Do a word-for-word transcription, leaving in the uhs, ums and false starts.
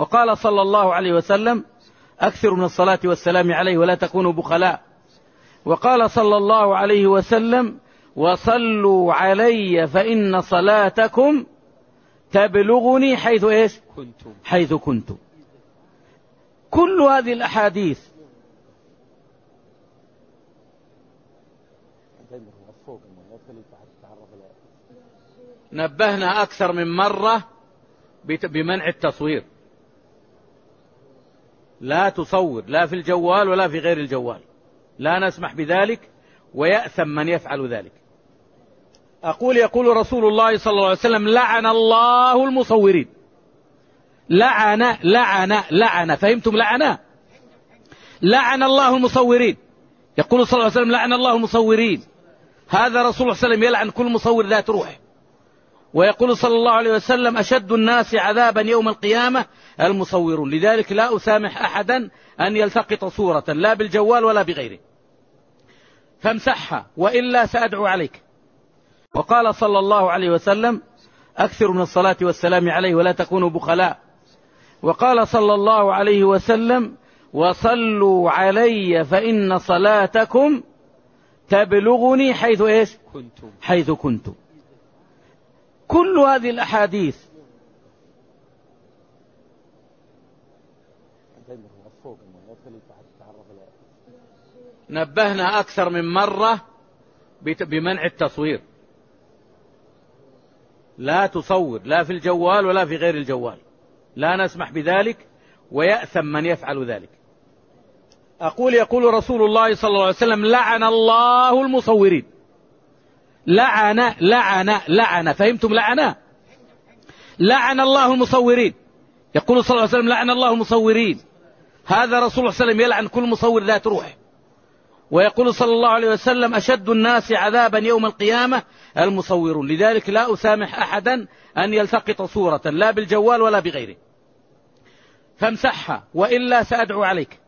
وقال صلى الله عليه وسلم: أكثر من الصلاة والسلام عليه ولا تكونوا بخلاء. وقال صلى الله عليه وسلم: وصلوا علي فإن صلاتكم تبلغني حيث إيش؟ كنتم. حيث كنتم. كل هذه الأحاديث نبهنا أكثر من مرة بمنع التصوير. لا تصور، لا في الجوال ولا في غير الجوال، لا نسمح بذلك، ويأثم من يفعل ذلك. أقول: يقول رسول الله صلى الله عليه وسلم: لعن الله المصورين. لعن لعن لعن فهمتم؟ لعن لعن الله المصورين. يقول صلى الله عليه وسلم: لعن الله المصورين. هذا رسول الله صلى الله عليه وسلم يلعن كل مصور ذات روح. ويقول صلى الله عليه وسلم: أشد الناس عذابا يوم القيامة المصورون. لذلك لا أسامح أحدا أن يلتقط صورة لا بالجوال ولا بغيره، فامسحها وإلا سأدعو عليك. وقال صلى الله عليه وسلم: أكثر من الصلاة والسلام عليه ولا تكونوا بخلاء. وقال صلى الله عليه وسلم: وصلوا علي فإن صلاتكم تبلغني حيث إيش؟ كنتم. حيث كنتم. كل هذه الأحاديث نبهنا أكثر من مرة بمنع التصوير. لا تصور، لا في الجوال ولا في غير الجوال، لا نسمح بذلك، ويأثم من يفعل ذلك. أقول: يقول رسول الله صلى الله عليه وسلم: لعن الله المصورين. لعن لعن لعن فهمتم؟ لعن لعن الله المصورين. يقول صلى الله عليه وسلم: لعن الله المصورين. هذا رسول الله صلى الله عليه وسلم يلعن كل مصور ذات روح. ويقول صلى الله عليه وسلم: أشد الناس عذابا يوم القيامة المصورون. لذلك لا أسامح أحدا أن يلتقط صورة لا بالجوال ولا بغيره، فامسحها وإلا سأدعو عليك.